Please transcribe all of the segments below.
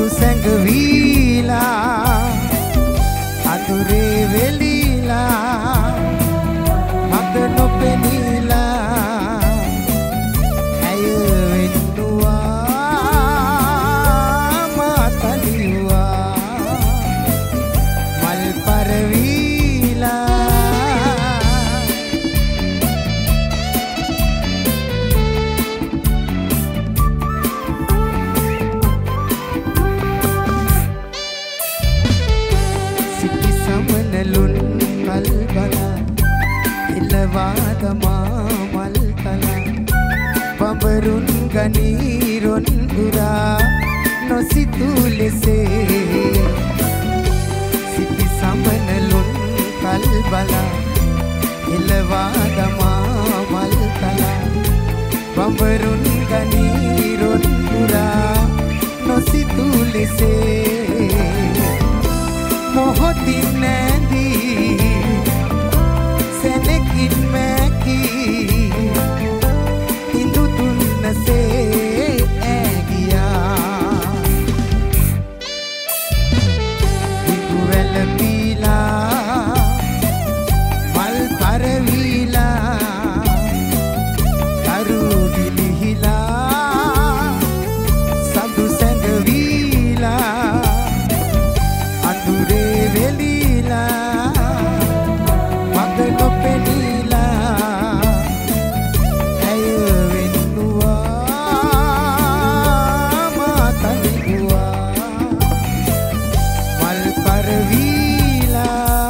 සැඟවීලා අතුරේ වෙලීලා මග නොපෙනීලා ඇය වෙන්නුවා මාතලිවා මල් පරවීලා මනලුන් කල්බලා එළවාදමා මල්තලා බඹරුන් ගනීරොන් පුරා නොසිතු ලෙසේ සිටි සමනලුන් කල්බලා එළවාදමා මල්තලා බඹරුන් ගනීරොන් පුරා නොසිතු ලෙසේ මොහොතින් නැදී සැනකින් මැකී ඉඳු දුන්නසේ ඇගියා ඉඟු වැළපීලා මල් පරවීලා තරු ගිලිහිලා සඳු සැඟවීලා අඳුරේ වෙලීලා මග නොපෙනීලා ඇය වෙන්නුවා මාතලිවා මල් පරවීලා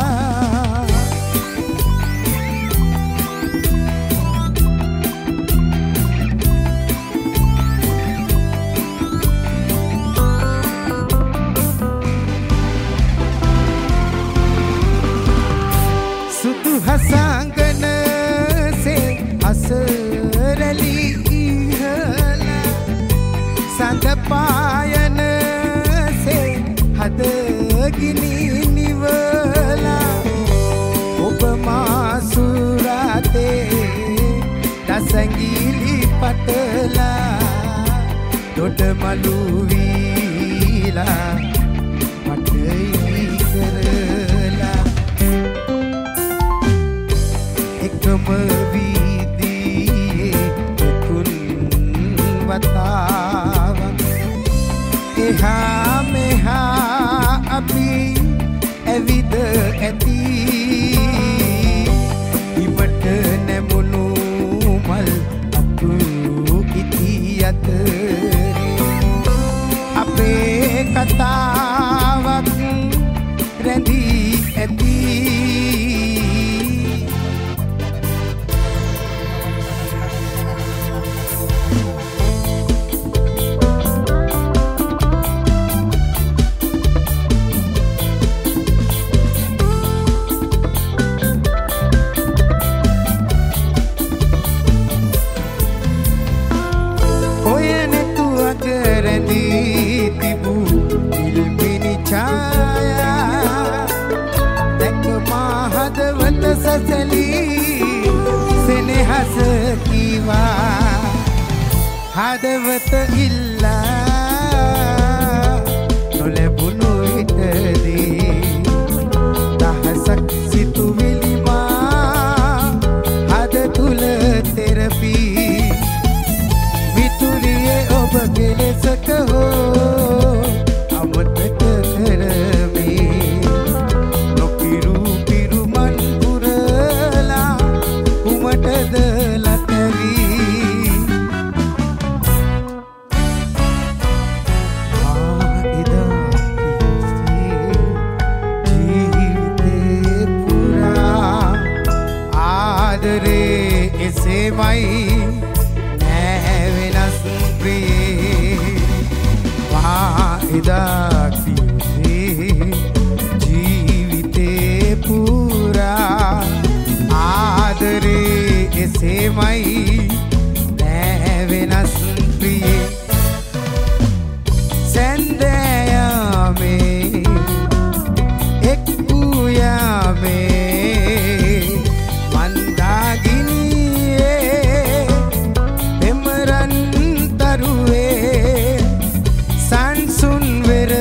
හසංගන සේ අසරලි ඉහල සඳ පායන සේ හදගිනි නිවලා ඔබ මාසුරතේ දසංගිලි පතලා දොඩ මලු වීලා මට ඉකරලා එකම වීදියේ තුන් වතාවක් එහා මෙහා අපි ඇවිද ඇති ඉමට නැමුණු මල් අතු ඉති අතරේ අපේ කතාවක් රැඳී ඇති සෙනෙහස කීවා හදවත ඉල්ලා නොලැබුණු විටදී දහසක් සිතුවිලි මා හද තුල තෙරපී විතුරියේ ඔබ කෙලෙසක හෝ අමතක කරමි නොකිරු පිරුමන් පුරලා කුමටද ලතවී එදා ජීවිතේ පුරා ආදරේ එසේමයි නෑ වෙනස් ප්‍රියේ එදා ජීවිතේ පුරා ආදරේ එසේමයි නෑ වෙනස් ප්‍රියේ සැන්දෑයාමේ එක් වූයාමේ මන්දාගිනියේ පෙමරන් තරුවේ සංසුන් වෙර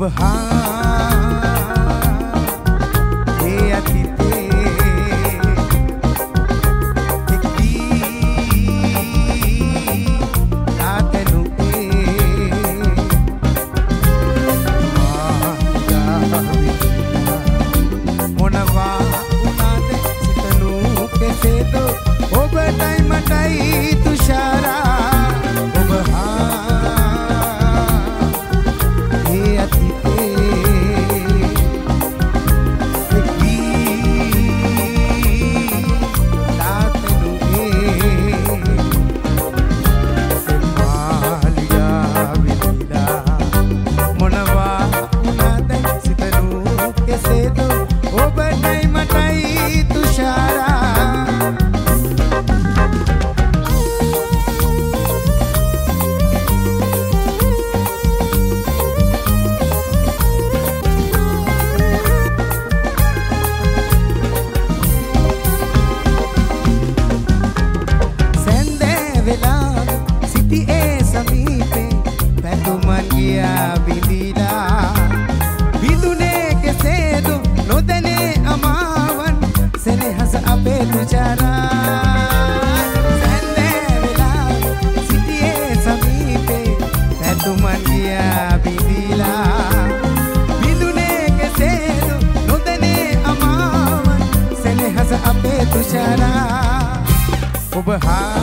ඔබ හා